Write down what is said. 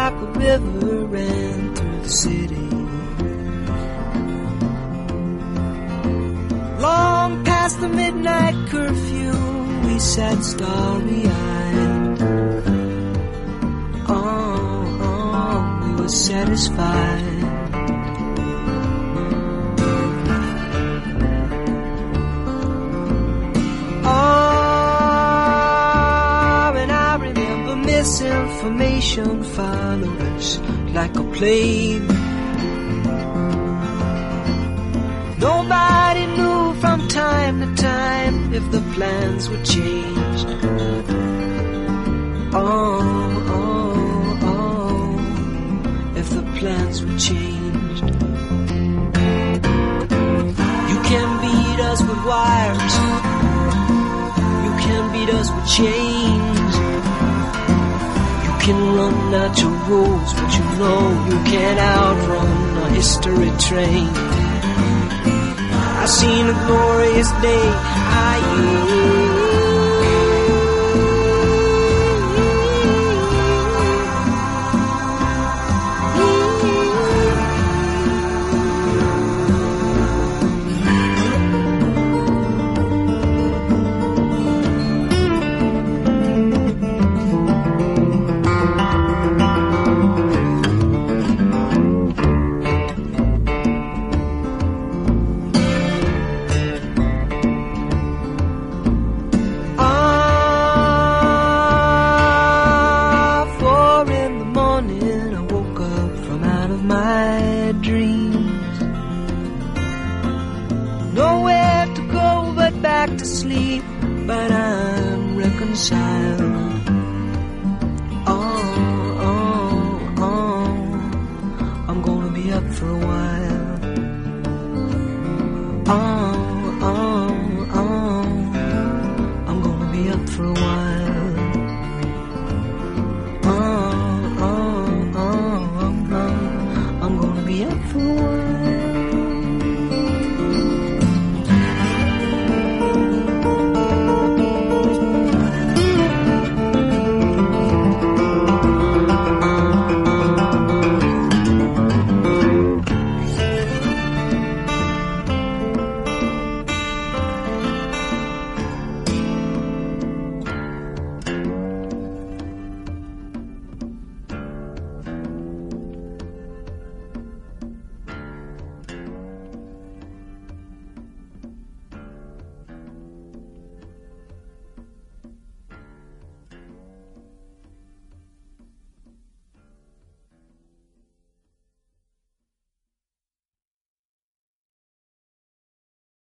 like a river ran through the city. Long past the midnight curfew, we sat starry-eyed. We were satisfied. Misinformation followed us like a plague. Nobody knew from time to time if the plans were changed. If the plans were changed. You can beat us with wires. You can beat us with chains. You can run out your rules, but you know you can't outrun a history train. I've seen a glorious day. Nowhere to go but back to sleep, but I'm reconciled.